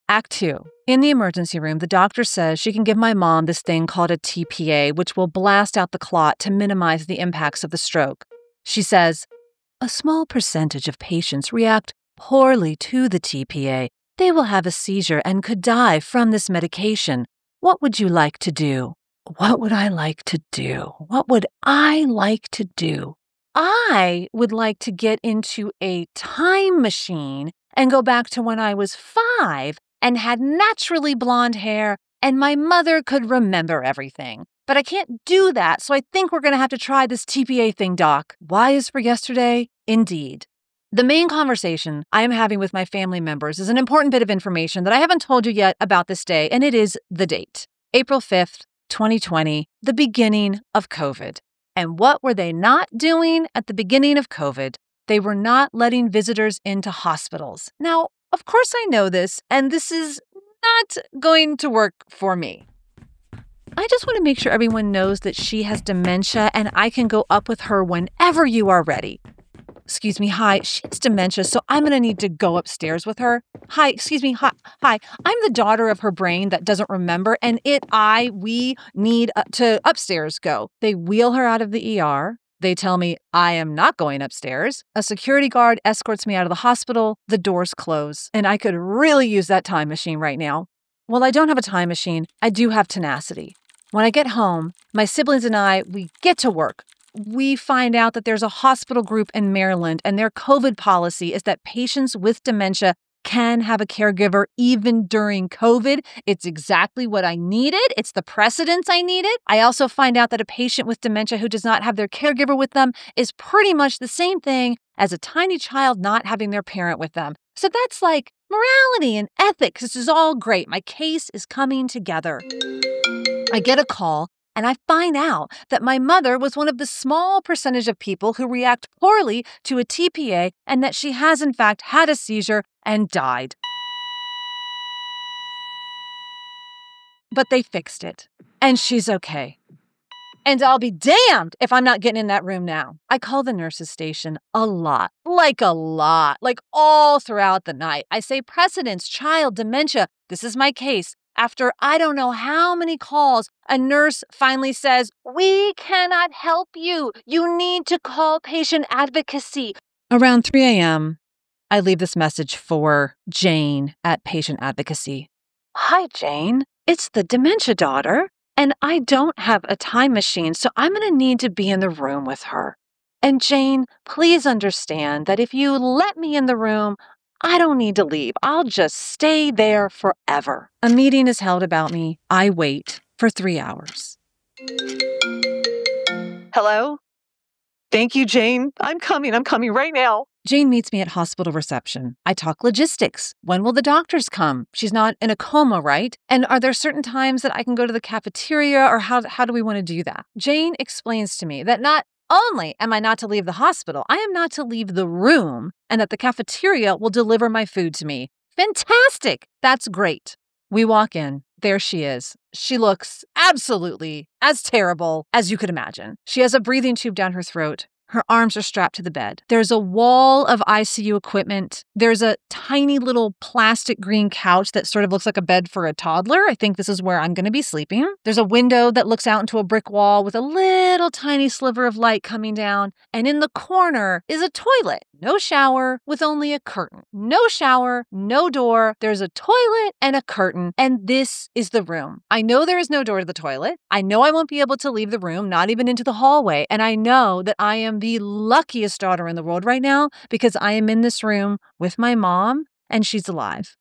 Act 2. In the emergency room, the doctor says she can give my mom this thing called a TPA, which will blast out the clot to minimize the impacts of the stroke. She says, "A small percentage of patients react poorly to the TPA. They will have a seizure and could die from this medication. What would you like to do?" What would I like to do? What would I like to do? I would like to get into a time machine and go back to when I was 5 and had naturally blonde hair and my mother could remember everything. But I can't do that, so I think we're going to have to try this TPA thing, Doc. Y is for yesterday? Indeed. The main conversation I am having with my family members is an important bit of information that I haven't told you yet about this day, and it is the date. April 5th, 2020, the beginning of COVID. And what were they not doing at the beginning of COVID? They were not letting visitors into hospitals. Now, of course I know this, and this is not going to work for me. I just want to make sure everyone knows that she has dementia and I can go up with her whenever you are ready. Excuse me, hi, she has dementia, so I'm going to need to go upstairs with her. Hi, excuse me, hi, I'm the daughter of her brain that doesn't remember, and we need to upstairs go. They wheel her out of the ER. They tell me I am not going upstairs. A security guard escorts me out of the hospital. The doors close, and I could really use that time machine right now. Well, I don't have a time machine. I do have tenacity. When I get home, my siblings and I, we get to work. We find out that there's a hospital group in Maryland, and their COVID policy is that patients with dementia can have a caregiver even during COVID. It's exactly what I needed. It's the precedence I needed. I also find out that a patient with dementia who does not have their caregiver with them is pretty much the same thing as a tiny child not having their parent with them. So that's like morality and ethics. This is all great. My case is coming together. I get a call, and I find out that my mother was one of the small percentage of people who react poorly to a TPA and that she has in fact had a seizure and died. But they fixed it, and she's okay. And I'll be damned if I'm not getting in that room now. I call the nurses station a lot, like all throughout the night. I say precedence, child, dementia. This is my case. After I don't know how many calls, a nurse finally says, "We cannot help you. You need to call patient advocacy." Around 3 a.m., I leave this message for Jane at patient advocacy. "Hi, Jane. It's the dementia daughter, and I don't have a time machine, so I'm going to need to be in the room with her. And Jane, please understand that if you let me in the room, I don't need to leave. I'll just stay there forever." A meeting is held about me. I wait for 3 hours. "Hello? Thank you, Jane. I'm coming right now." Jane meets me at hospital reception. I talk logistics. When will the doctors come? She's not in a coma, right? And are there certain times that I can go to the cafeteria, or how do we want to do that? Jane explains to me that not only am I not to leave the hospital, I am not to leave the room, and that the cafeteria will deliver my food to me. Fantastic! That's great. We walk in. There she is. She looks absolutely as terrible as you could imagine. She has a breathing tube down her throat. Her arms are strapped to the bed. There's a wall of ICU equipment. There's a tiny little plastic green couch that sort of looks like a bed for a toddler. I think this is where I'm going to be sleeping. There's a window that looks out into a brick wall with a little tiny sliver of light coming down. And in the corner is a toilet. No shower, with only a curtain. No shower, no door. There's a toilet and a curtain. And this is the room. I know there is no door to the toilet. I know I won't be able to leave the room, not even into the hallway. And I know that I am the luckiest daughter in the world right now because I am in this room with my mom and she's alive.